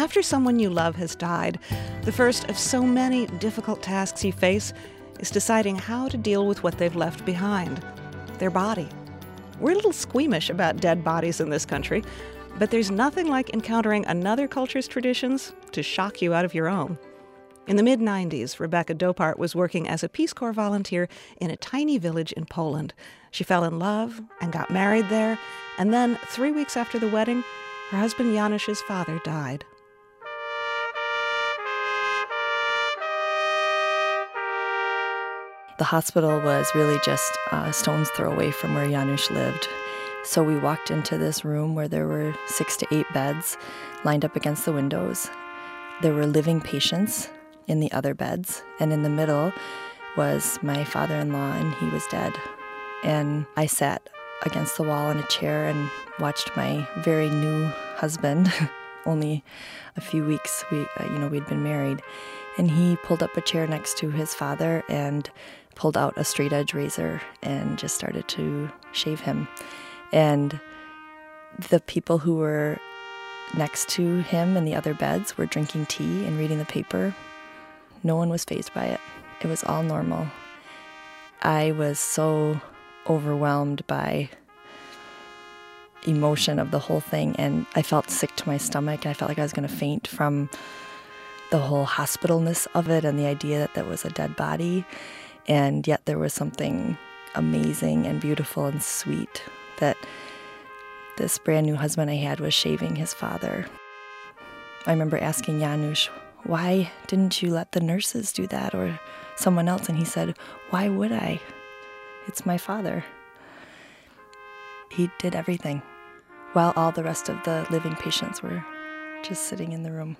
After someone you love has died, the first of so many difficult tasks you face is deciding how to deal with what they've left behind, their body. We're a little squeamish about dead bodies in this country, but there's nothing like encountering another culture's traditions to shock you out of your own. In the mid-90s, Rebecca Dopart was working as a Peace Corps volunteer in a tiny village in Poland. She fell in love and got married there, and then 3 weeks after the wedding, her husband Janusz's father died. The hospital was really just a stone's throw away from where Janusz lived. So we walked into this room where there were 6 to 8 beds lined up against the windows. There were living patients in the other beds, and in the middle was my father-in-law, and he was dead. And I sat against the wall in a chair and watched my very new husband, only a few weeks we'd been married, and he pulled up a chair next to his father and pulled out a straight edge razor and just started to shave him. And the people who were next to him in the other beds were drinking tea and reading the paper. No one was fazed by it. It was all normal. I was so overwhelmed by emotion of the whole thing, and I felt sick to my stomach. I felt like I was going to faint from the whole hospitalness of it and the idea that that was a dead body. And yet there was something amazing and beautiful and sweet that this brand new husband I had was shaving his father. I remember asking Janusz, why didn't you let the nurses do that or someone else? And he said, why would I? It's my father. He did everything while all the rest of the living patients were just sitting in the room.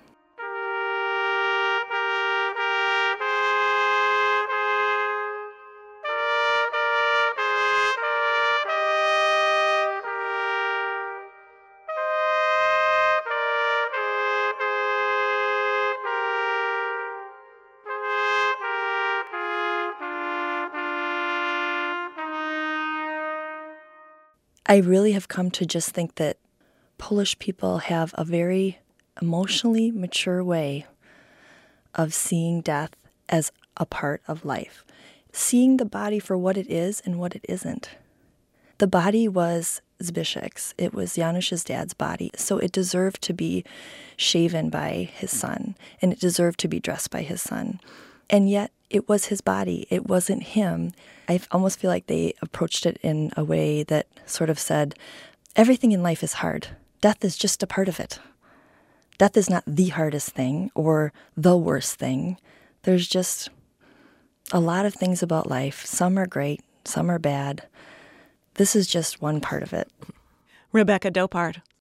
I really have come to just think that Polish people have a very emotionally mature way of seeing death as a part of life, seeing the body for what it is and what it isn't. The body was Zbyszek's. It was Janusz's dad's body, so it deserved to be shaven by his son, and it deserved to be dressed by his son. And yet, it was his body. It wasn't him. I almost feel like they approached it in a way that sort of said, everything in life is hard. Death is just a part of it. Death is not the hardest thing or the worst thing. There's just a lot of things about life. Some are great, some are bad. This is just one part of it. Rebecca Dopart.